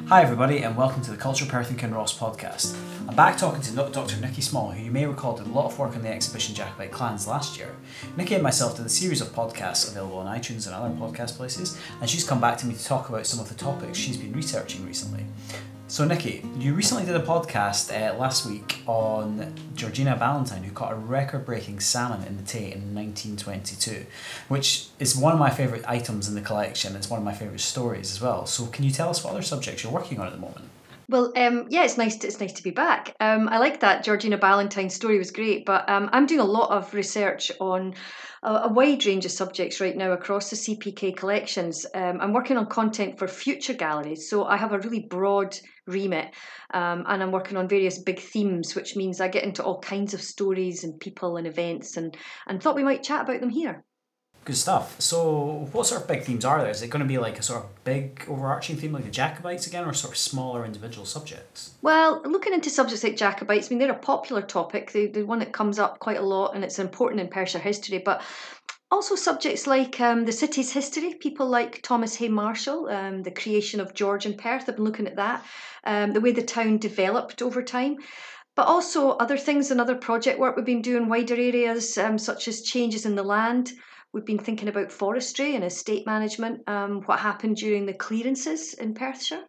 Hi everybody and welcome to the Culture Perth and Kinross podcast. I'm back talking to Dr Nikki Small, who you may recall did a lot of work on the exhibition Jacobite Clans last year. Nikki and myself did a series of podcasts available on iTunes and other podcast places, and she's come back to me to talk about some of the topics she's been researching recently. So Nikki, you recently did a podcast last week on Georgina Ballantyne, who caught a record-breaking salmon in the Tay in 1922, which is one of my favourite items in the collection. It's one of my favourite stories as well. So can you tell us what other subjects you're working on at the moment? Well, yeah, it's nice to be back. I like that Georgina Ballantyne story was great, but I'm doing a lot of research on a wide range of subjects right now across the CPK collections. I'm working on content for future galleries, so I have a really broad remit, and I'm working on various big themes, which means I get into all kinds of stories and people and events, and thought we might chat about them here. Good stuff. So what sort of big themes are there? Is it going to be like a sort of big overarching theme like the Jacobites again, or sort of smaller individual subjects? Well, looking into subjects like Jacobites, I mean, they're a popular topic, the one that comes up quite a lot, and it's important in Perthshire history, but also subjects like the city's history, people like Thomas Hay Marshall, the creation of George in Perth, I've been looking at that, the way the town developed over time. But also other things and other project work we've been doing, wider areas such as changes in the land. We've been thinking about forestry and estate management, what happened during the clearances in Perthshire.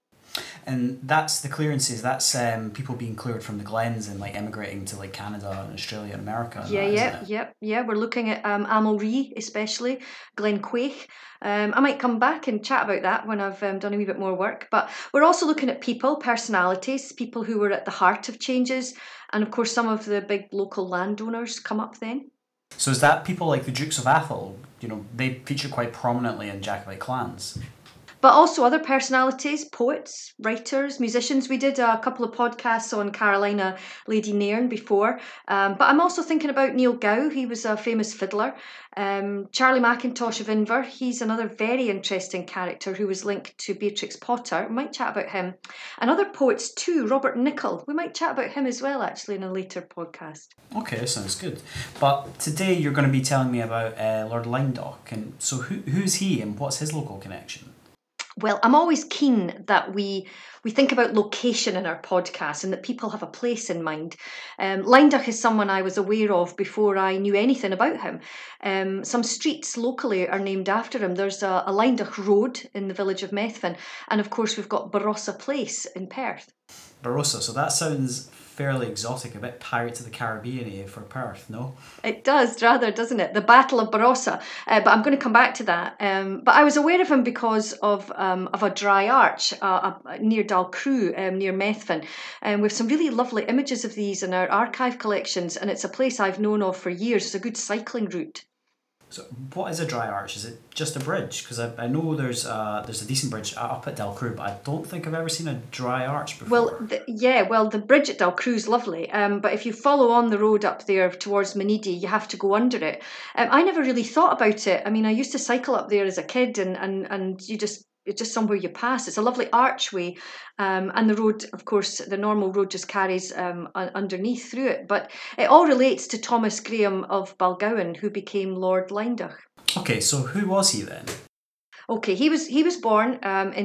And that's the clearances, that's people being cleared from the glens and like emigrating to like Canada and Australia and America. And Yeah. We're looking at Amalree, especially, Glen Quaich. I might come back and chat about that when I've done a wee bit more work. But we're also looking at people, personalities, people who were at the heart of changes. And of course, some of the big local landowners come up then. So is that people like the Dukes of Atholl? You know, they feature quite prominently in Jacobite clans. But also other personalities, poets, writers, musicians. We did a couple of podcasts on Carolina Lady Nairn before. But I'm also thinking about Neil Gow. He was a famous fiddler. Charlie Mackintosh of Inver. He's another very interesting character who was linked to Beatrix Potter. We might chat about him. And other poets too. Robert Nichol. We might chat about him as well, actually, in a later podcast. Okay, sounds good. But today you're going to be telling me about Lord Lyndoch. And so who's he and what's his local connection? Well, I'm always keen that we think about location in our podcast and that people have a place in mind. Lyndoch is someone I was aware of before I knew anything about him. Some streets locally are named after him. There's a Lyndoch Road in the village of Methven, and of course we've got Barossa Place in Perth. Barossa, so that sounds fairly exotic, a bit Pirates of the Caribbean for Perth, no? It does, rather, doesn't it? The Battle of Barossa. But I'm going to come back to that. But I was aware of him because of a dry arch near Dalcrew, near Methven. With some really lovely images of these in our archive collections, and it's a place I've known of for years. It's a good cycling route. So what is a dry arch? Is it just a bridge? Because I know there's a decent bridge up at Dalcrew, but I don't think I've ever seen a dry arch before. Well, the bridge at Dalcrew is lovely, but if you follow on the road up there towards Menidi, you have to go under it. I never really thought about it. I mean, I used to cycle up there as a kid, and it's just somewhere you pass. It's a lovely archway, and the road, of course, the normal road just carries underneath through it. But it all relates to Thomas Graham of Balgowan, who became Lord Lyndoch. Okay, so who was he then? Okay, he was born in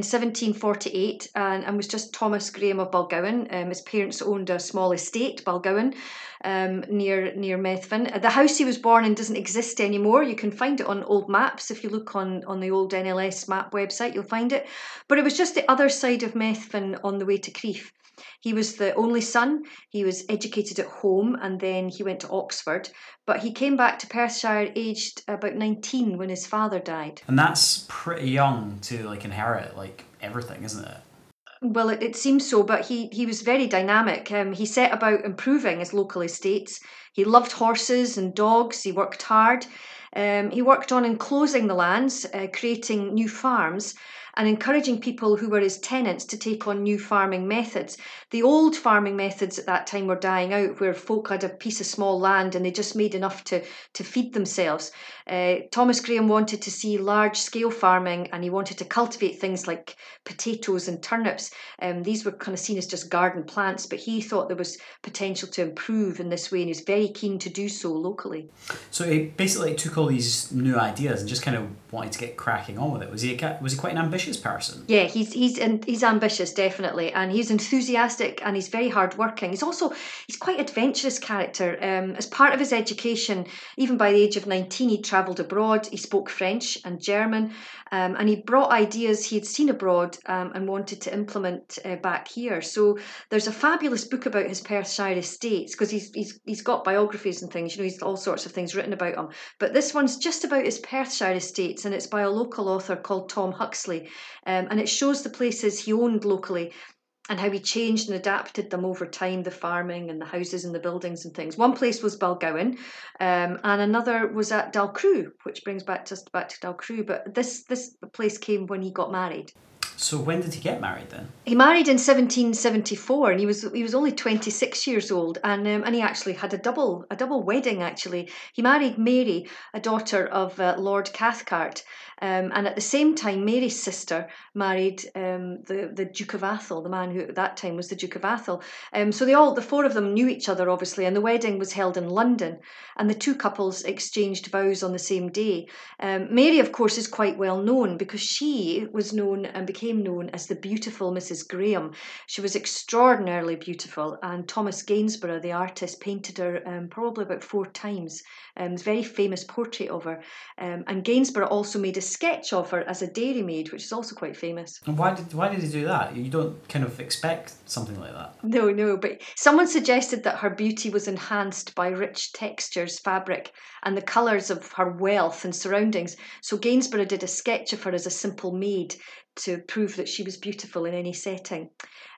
1748 and was just Thomas Graham of Balgowan. His parents owned a small estate, Balgowan, near Methven. The house he was born in doesn't exist anymore. You can find it on old maps. If you look on the old NLS map website, you'll find it. But it was just the other side of Methven on the way to Crieff. He was the only son. He was educated at home and then he went to Oxford. But he came back to Perthshire aged about 19 when his father died. And that's pretty young to like inherit like everything, isn't it? Well, it seems so, but he was very dynamic. He set about improving his local estates. He loved horses and dogs. He worked hard. He worked on enclosing the lands, creating new farms, and encouraging people who were his tenants to take on new farming methods. The old farming methods at that time were dying out, where folk had a piece of small land and they just made enough to feed themselves. Thomas Graham wanted to see large-scale farming, and he wanted to cultivate things like potatoes and turnips. These were kind of seen as just garden plants, but he thought there was potential to improve in this way, and he was very keen to do so locally. So he basically took all these new ideas and just kind of wanted to get cracking on with it. Was he quite an ambitious person? Yeah, he's ambitious, definitely, and he's enthusiastic, and he's very hardworking. He's quite adventurous character. As part of his education, even by the age of 19, he travelled abroad. He spoke French and German, and he brought ideas he had seen abroad and wanted to implement back here. So there's a fabulous book about his Perthshire estates, because he's got biographies and things. He's all sorts of things written about him. But this one's just about his Perthshire estates, and it's by a local author called Tom Huxley. And it shows the places he owned locally and how he changed and adapted them over time, the farming and the houses and the buildings and things. One place was Balgowan, and another was at Dalcrew, which brings back to Dalcrew. But this place came when he got married. So when did he get married then? He married in 1774, and he was only 26 years old, and he actually had a double wedding. Actually, he married Mary, a daughter of Lord Cathcart, and at the same time, Mary's sister married the Duke of Atholl, the man who at that time was the Duke of Atholl. So the four of them knew each other, obviously, and the wedding was held in London, and the two couples exchanged vows on the same day. Mary, of course, is quite well known because she was known and became known as the beautiful Mrs. Graham. She was extraordinarily beautiful, and Thomas Gainsborough, the artist, painted her probably about 4 times. A very famous portrait of her. And Gainsborough also made a sketch of her as a dairymaid, which is also quite famous. And why did he do that? You don't kind of expect something like that. No, but someone suggested that her beauty was enhanced by rich textures, fabric, and the colours of her wealth and surroundings. So Gainsborough did a sketch of her as a simple maid to prove that she was beautiful in any setting.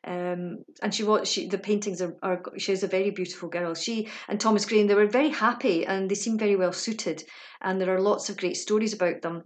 And the paintings she is a very beautiful girl. She and Thomas Graham, they were very happy, and they seem very well suited, and there are lots of great stories about them.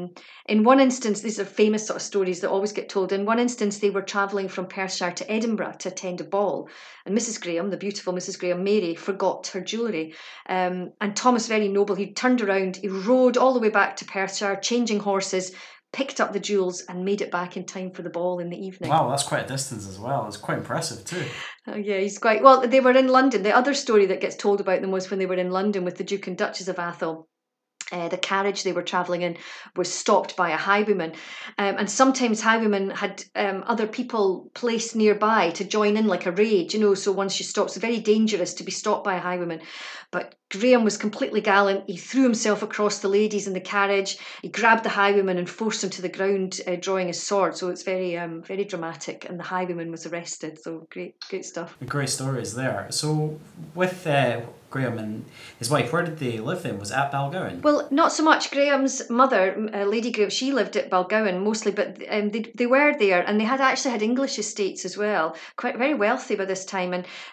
In one instance, these are famous sort of stories that always get told. In one instance, they were travelling from Perthshire to Edinburgh to attend a ball, and Mrs. Graham, the beautiful Mrs. Graham, Mary, forgot her jewellery. And Thomas, very noble, he turned around, he rode all the way back to Perthshire, changing horses, picked up the jewels and made it back in time for the ball in the evening. Wow, that's quite a distance as well. It's quite impressive too. Yeah, he's quite... Well, they were in London. The other story that gets told about them was when they were in London with the Duke and Duchess of Atholl. The carriage they were travelling in was stopped by a highwayman, and sometimes highwaymen had other people placed nearby to join in like a raid, so once you stop, it's very dangerous to be stopped by a highwayman. But Graham was completely gallant. He threw himself across the ladies in the carriage, he grabbed the highwayman and forced him to the ground, drawing his sword. So it's very very dramatic, and the highwayman was arrested. So great stuff. Great stories there. So with Graham and his wife, where did they live then? Was it at Balgowan? Well, not so much. Graham's mother, Lady Graham, she lived at Balgowan mostly, but they were there, and they actually had English estates as well, quite very wealthy by this time,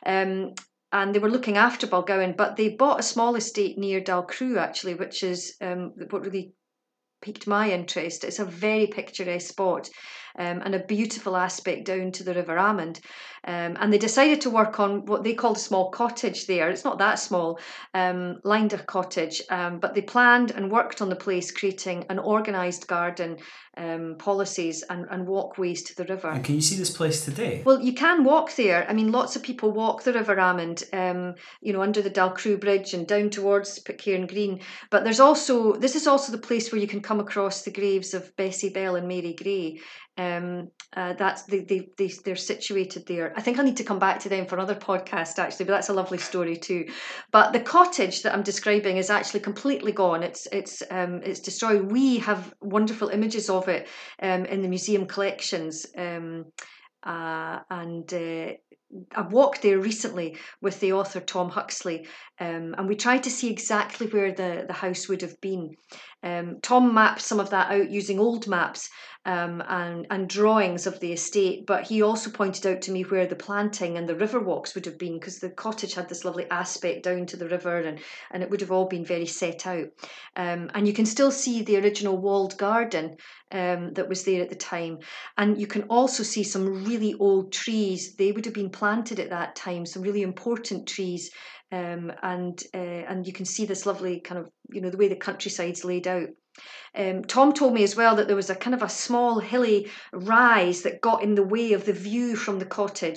and they were looking after Balgowan, but they bought a small estate near Dalcrew actually, which is what really piqued my interest. It's a very picturesque spot. And a beautiful aspect down to the River Amond. And they decided to work on what they called a small cottage there. It's not that small, Linder Cottage, but they planned and worked on the place, creating an organised garden, policies and walkways to the river. And can you see this place today? Well, you can walk there. I mean, lots of people walk the River Amond, under the Dalcrew Bridge and down towards Pitcairn Green. But this is also the place where you can come across the graves of Bessie Bell and Mary Gray. They're situated there. I think I need to come back to them for another podcast actually, but that's a lovely story too. But the cottage that I'm describing is actually completely gone. It's destroyed. We have wonderful images of it in the museum collections. I walked there recently with the author Tom Huxley, and we tried to see exactly where the house would have been. Tom mapped some of that out using old maps and drawings of the estate, but he also pointed out to me where the planting and the river walks would have been, because the cottage had this lovely aspect down to the river, and it would have all been very set out. And you can still see the original walled garden that was there at the time, and you can also see some really old trees. They would have been planted at that time, some really important trees. And you can see this lovely kind of, the way the countryside's laid out. Tom told me as well that there was a kind of a small hilly rise that got in the way of the view from the cottage.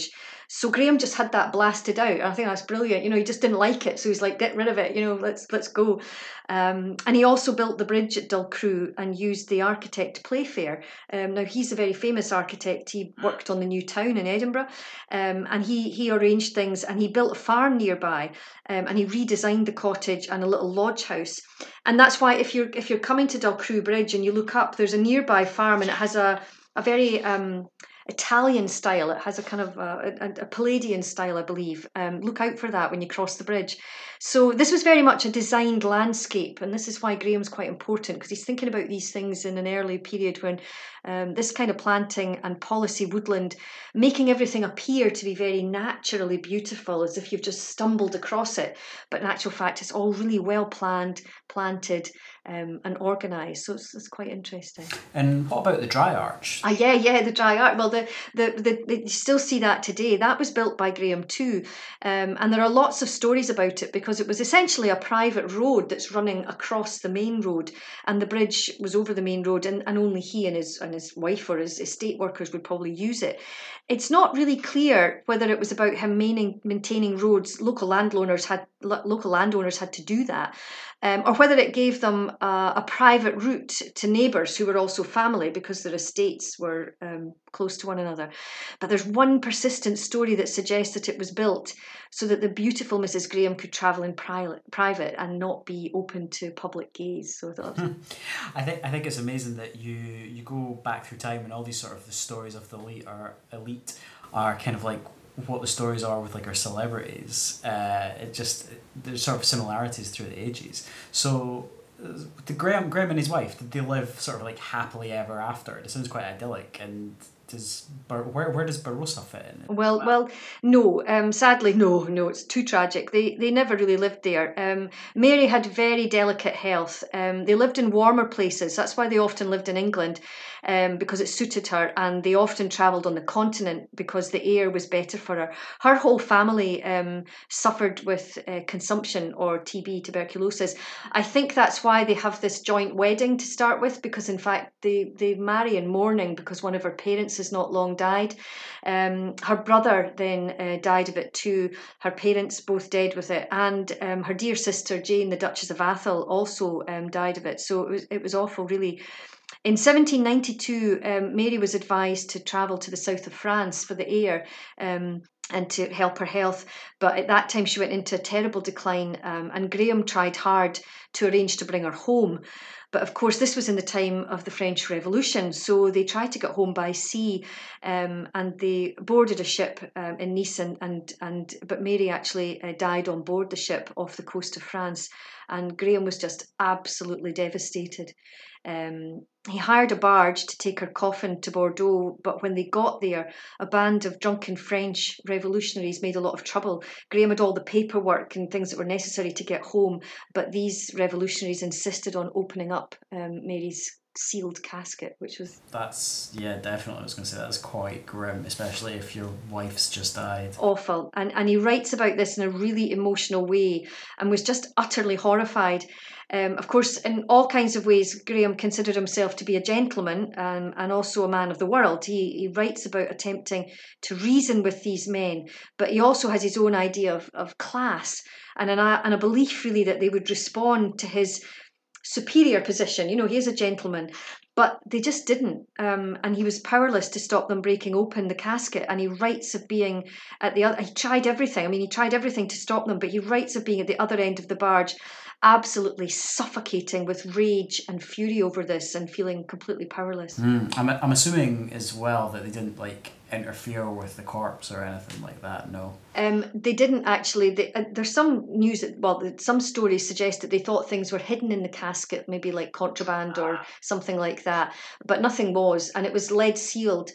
So Graham just had that blasted out. And I think that's brilliant. You know, he just didn't like it. So he's like, get rid of it. You know, let's go. And he also built the bridge at Dulcrew and used the architect Playfair. Now, he's a very famous architect. He worked on the new town in Edinburgh. And he arranged things, and he built a farm nearby, and he redesigned the cottage and a little lodge house. And that's why if you're coming to Dulcrew Bridge and you look up, there's a nearby farm, and it has a very Italian style. It has a kind of a Palladian style, I believe. Look out for that when you cross the bridge. So this was very much a designed landscape, and this is why Graham's quite important, because he's thinking about these things in an early period when this kind of planting and policy woodland, making everything appear to be very naturally beautiful, as if you've just stumbled across it. But in actual fact, it's all really well planned, planted, and organised. So it's quite interesting. And what about the Dry Arch? Yeah, the Dry Arch. Well, you still see that today. That was built by Graham too, and there are lots of stories about it because it was essentially a private road that's running across the main road, and the bridge was over the main road, and only he and his wife or his estate workers would probably use it. It's not really clear whether it was about him maintaining roads. Local landowners had to do that, or whether it gave them a private route to neighbours who were also family because their estates were close to one another. But there's one persistent story that suggests that it was built so that the beautiful Mrs. Graham could travel in private and not be open to public gaze. So I think it's amazing that you go back through time and all these sort of the stories of the elite are kind of like what the stories are with like our celebrities. There's sort of similarities through the ages. So the Graham and his wife, did they live sort of like happily ever after? It sounds quite idyllic. And where does Barossa fit in? Well, no. Sadly, no. It's too tragic. They never really lived there. Mary had very delicate health. They lived in warmer places. That's why they often lived in England, because it suited her. And they often travelled on the continent because the air was better for her. Her whole family suffered with consumption or TB, tuberculosis. I think that's why they have this joint wedding to start with, because in fact they marry in mourning because one of her parents has not long died. Her brother then died of it too. Her parents both dead with it, and her dear sister Jane, the Duchess of Athol, also died of it. So it was awful, really. In 1792, Mary was advised to travel to the south of France for the air. And to help her health. But at that time she went into a terrible decline, and Graham tried hard to arrange to bring her home. But of course this was in the time of the French Revolution, so they tried to get home by sea, and they boarded a ship in Nice, but Mary actually died on board the ship off the coast of France, and Graham was just absolutely devastated. He hired a barge to take her coffin to Bordeaux, but when they got there, a band of drunken French revolutionaries made a lot of trouble. Graham had all the paperwork and things that were necessary to get home, but these revolutionaries insisted on opening up Mary's sealed casket, which was... Definitely. I was going to say that's quite grim, especially if your wife's just died. Awful. And he writes about this in a really emotional way and was just utterly horrified. Of course, in all kinds of ways, Graham considered himself to be a gentleman and also a man of the world. He writes about attempting to reason with these men, but he also has his own idea of class and a belief really that they would respond to his superior position. You know, he is a gentleman, but they just didn't. And he was powerless to stop them breaking open the casket. And he writes of being at the other, he tried everything. I mean, he tried everything to stop them, but he writes of being at the other end of the barge, absolutely suffocating with rage and fury over this and feeling completely powerless. I'm assuming as well that they didn't like interfere with the corpse or anything like that. No. They didn't actually. There's some news some stories suggest that they thought things were hidden in the casket, maybe like contraband or something like that, but nothing was, and it was lead sealed.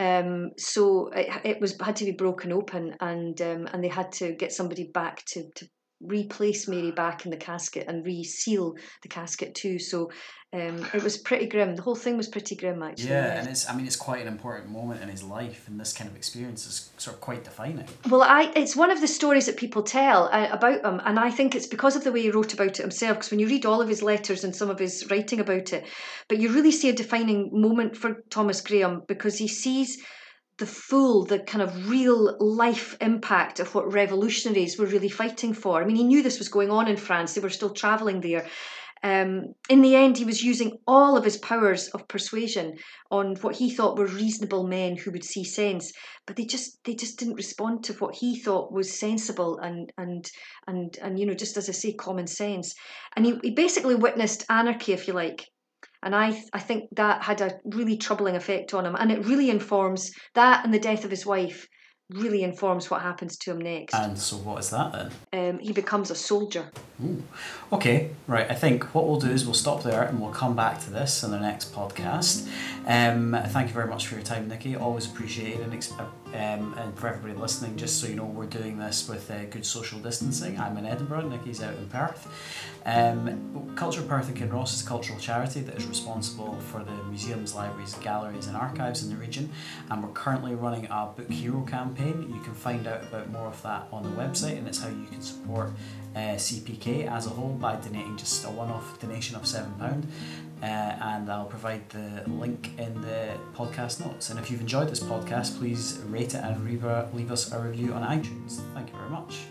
So it had to be broken open, and they had to get somebody back to replace Mary back in the casket and reseal the casket too. So it was pretty grim. The whole thing was pretty grim, actually. Yeah, and it's quite an important moment in his life, and this kind of experience is sort of quite defining. Well, it's one of the stories that people tell about him, and I think it's because of the way he wrote about it himself, because when you read all of his letters and some of his writing about it, but you really see a defining moment for Thomas Graham, because he sees the kind of real life impact of what revolutionaries were really fighting for. I mean, he knew this was going on in France. They were still travelling there. In the end, he was using all of his powers of persuasion on what he thought were reasonable men who would see sense, but they just didn't respond to what he thought was sensible and just as I say, common sense. And he basically witnessed anarchy, if you like. And I think that had a really troubling effect on him, and it really informs that, and the death of his wife really informs what happens to him next. And so what is that then? He becomes a soldier. Ooh. Okay, right. I think what we'll do is we'll stop there and we'll come back to this in the next podcast. Thank you very much for your time, Nikki. Always appreciated, and for everybody listening, just so you know, we're doing this with good social distancing. I'm in Edinburgh, Nikki's out in Perth. Culture Perth and Kinross is a cultural charity that is responsible for the museums, libraries, galleries and archives in the region, and we're currently running a Book Hero campaign. You can find out about more of that on the website, and it's how you can support CPK as a whole by donating just a one-off donation of £7, and I'll provide the link in the podcast notes. And if you've enjoyed this podcast, please rate it and leave us a review on iTunes. Thank you very much.